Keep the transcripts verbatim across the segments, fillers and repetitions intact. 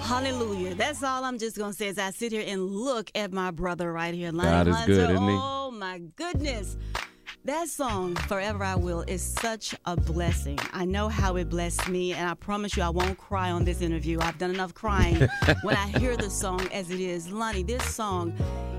Hallelujah. That's all I'm just going to say as I sit here and look at my brother right here. Lonnie God is Hunter. good, isn't he? Oh, my goodness. That song, Forever I Will, is such a blessing. I know how it blessed me, and I promise you I won't cry on this interview. I've done enough crying when I hear the song as it is. Lonnie, this song,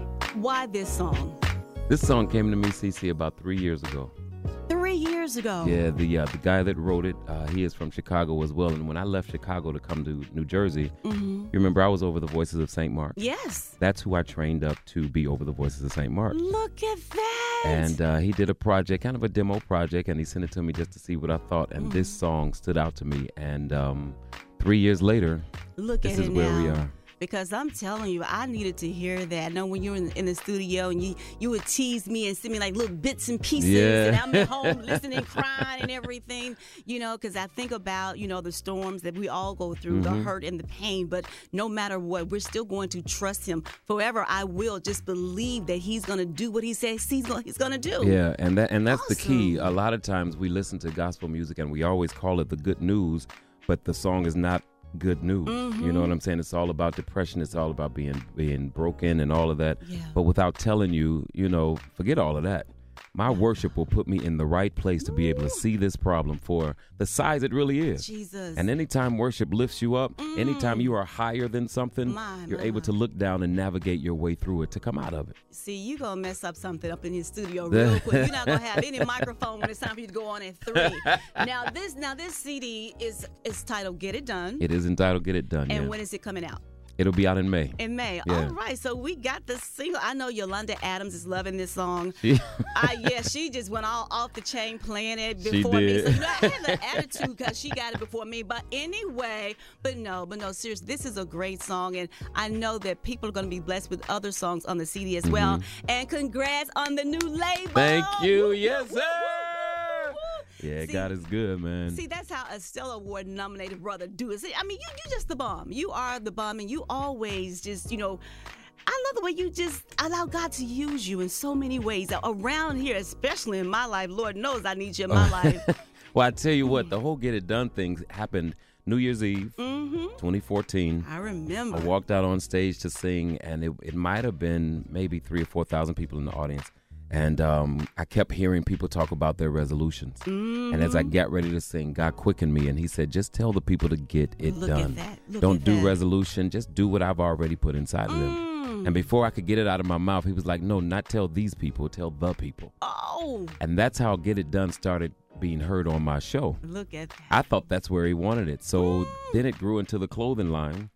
why this song? This song came to me, Cece, about three years ago. Three years ago. Yeah, the uh, the guy that wrote it, uh, he is from Chicago as well. And when I left Chicago to come to New Jersey, Mm-hmm. you remember I was over the Voices of Saint Mark. Yes. That's who I trained up to be over the Voices of Saint Mark. Look at that. And uh, he did a project, kind of a demo project, and he sent it to me just to see what I thought. And Mm. this song stood out to me. And um, three years later, Look this at is it where now. we are. Because I'm telling you, I needed to hear that. I know when you were in, in the studio and you, you would tease me and send me like little bits and pieces. Yeah. And I'm at home listening, crying and everything, you know, because I think about, you know, the storms that we all go through, Mm-hmm. the hurt and the pain. But no matter what, we're still going to trust him. Forever, I will just believe that he's going to do what he says he's going he's going to do. Yeah, and that and that's the key. Awesome. A lot of times we listen to gospel music and we always call it the good news, but the song is not good news. Mm-hmm. You know what I'm saying? It's all about depression. It's all about being being broken and all of that. Yeah. But without telling you, you know, forget all of that. My worship will put me in the right place to be able to see this problem for the size it really is. Jesus. And anytime worship lifts you up, anytime you are higher than something, My, you're my, able my. to look down and navigate your way through it to come out of it. See, you going to mess up something up in your studio real quick. You're not going to have any microphone when it's time for you to go on at three. Now, this now this C D is is titled Get It Done. It is entitled Get It Done. And yeah. when is it coming out? It'll be out in May. In May. Yeah. All right. So we got the single. I know Yolanda Adams is loving this song. She- I, yeah, she just went all off the chain playing it She before me. did. So you know, I had the attitude because she got it before me. But anyway, but no, but no, seriously, this is a great song. And I know that people are going to be blessed with other songs on the C D as well. And congrats on the new label. Mm-hmm. Thank you. Woo, Yes, woo, sir. woo, woo, woo. Yeah, See, God is good, man. See, that's how a Stellar Award nominated brother do it. See, I mean, you you just the bomb. You are the bomb, and you always just, you know, I love the way you just allow God to use you in so many ways. Around here, especially in my life, Lord knows I need you in my life. Well, I tell you what, the whole Get It Done thing happened New Year's Eve, Mm-hmm. twenty fourteen. I remember. I walked out on stage to sing, and it, it might have been maybe three or four thousand people in the audience. And um, I kept hearing people talk about their resolutions. Mm-hmm. And as I got ready to sing, God quickened me, and He said, "Just tell the people to get it Look at done. that. Look Don't at do that. resolution. Just do what I've already put inside of them." Mm. And before I could get it out of my mouth, He was like, "No, not tell these people. Tell the people." Oh, And that's how Get It Done started being heard on my show. look at that. I thought that's where He wanted it. So then it grew into the clothing line.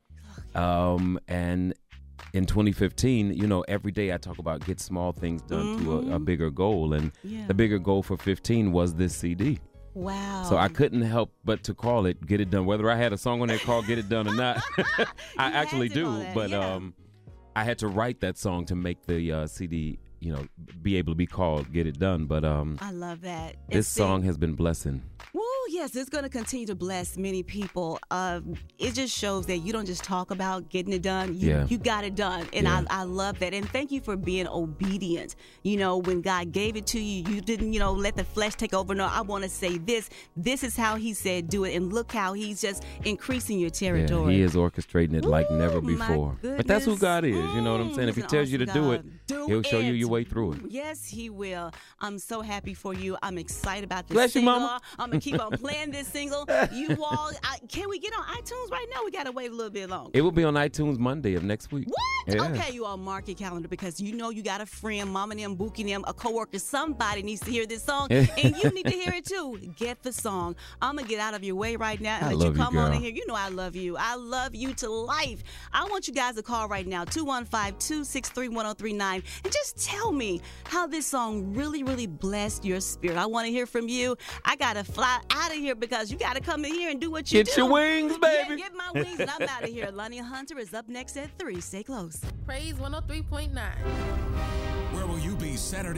Um, and in twenty fifteen, you know, every day I talk about get small things done to a, a bigger goal. And Yeah. the bigger goal for fifteen was this C D. Wow. So I couldn't help but to call it Get It Done. Whether I had a song on there called Get It Done or not, I had actually to do. call that, But yeah. um, I had to write that song to make the uh, C D, you know, be able to be called Get It Done. But um, I love that. And this see- song has been blessing. Woo, yes, it's going to continue to bless many people. Um, it just shows that you don't just talk about getting it done. You, Yeah. you got it done. And Yeah. I, I love that. And thank you for being obedient. You know, when God gave it to you, you didn't, you know, let the flesh take over. No, I want to say this. This is how He said do it. And look how He's just increasing your Yeah, territory. He is orchestrating it like Woo, never my before. But that's who goodness. God is. You know what I'm saying? If He Mm, he's an tells you to awesome do it, God. Do He'll show you it. your way through it. Yes, He will. I'm so happy for you. I'm excited about this Bless you, single. Mama. I'm going to keep on playing this single. You all, I, can we get on iTunes right now? We got to wait a little bit longer. It will be on iTunes Monday of next week. What? Yeah. Okay, you all mark your calendar because you know you got a friend, mom and them, Bookie and them, a coworker, somebody needs to hear this song, and you need to hear it too. Get the song. I'm going to get out of your way right now and I let love you you, come on in girl. here. You know I love you. I love you to life. I want you guys to call right now, two one five, two six three, one oh three nine, and just tell me how this song really, really blessed your spirit. I want to hear from you. I got to fly out of here because you got to come in here and do what you Get do. your wings, baby. Yeah, get my wings, and I'm out of here. Lonnie Hunter is up next at three. Stay close. Praise one oh three point nine. Where will you be Saturday?